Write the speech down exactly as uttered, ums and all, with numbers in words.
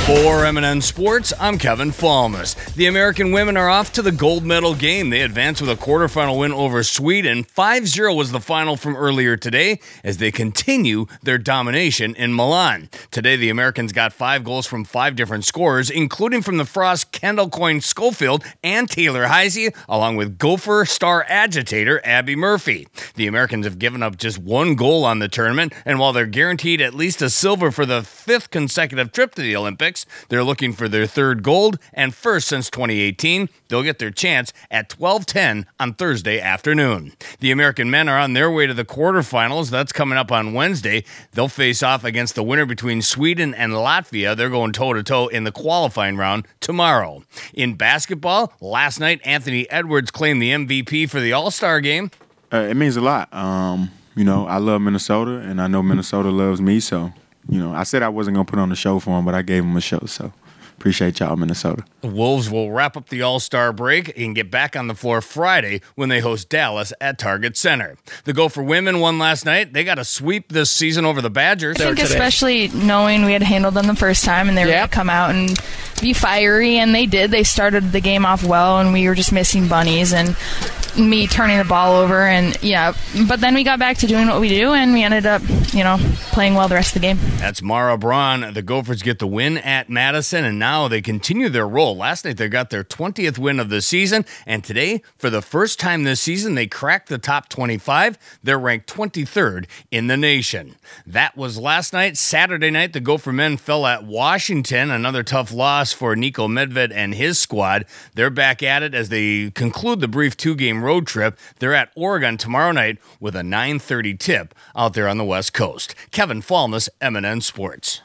For M and N Sports, I'm Kevin Falmus. The American women are off to the gold medal game. They advanced with a quarterfinal win over Sweden. five zero was the final from earlier today as they continue their domination in Milan. Today, the Americans got five goals from five different scorers, including from the Frost Kendall Coyne Schofield and Taylor Heisey, along with Gopher star agitator Abby Murphy. The Americans have given up just one goal on the tournament, and while they're guaranteed at least a silver for the fifth consecutive trip to the Olympics, they're looking for their third gold and first since twenty eighteen. They'll get their chance at twelve ten on Thursday afternoon. The American men are on their way to the quarterfinals. That's coming up on Wednesday. They'll face off against the winner between Sweden and Latvia. They're going toe-to-toe in the qualifying round tomorrow. In basketball, last night, Anthony Edwards claimed the M V P for the All-Star game. Uh, it means a lot. Um, you know, I love Minnesota, and I know Minnesota loves me, so... You know, I said I wasn't going to put on a show for him, but I gave him a show, so appreciate y'all, Minnesota. The Wolves will wrap up the All-Star break and get back on the floor Friday when they host Dallas at Target Center. The Gopher women won last night. They got a sweep this season over the Badgers. I think especially knowing we had handled them the first time and they were yep. going to come out and be fiery, and they did. They started the game off well, and we were just missing bunnies and me turning the ball over, and yeah, but then we got back to doing what we do, and we ended up, you know, playing well the rest of the game. That's Mara Braun. The Gophers get the win at Madison, and now they continue their roll. Last night they got their twentieth win of the season, and today, for the first time this season, they cracked the top twenty-five. They're ranked twenty-third in the nation. That was last night. Saturday night, the Gopher men fell at Washington. Another tough loss for Nico Medved and his squad. They're back at it as they conclude the brief two-game road trip. They're at Oregon tomorrow night with a nine thirty tip out there on the West Coast. Kevin Falmus, M and N Sports.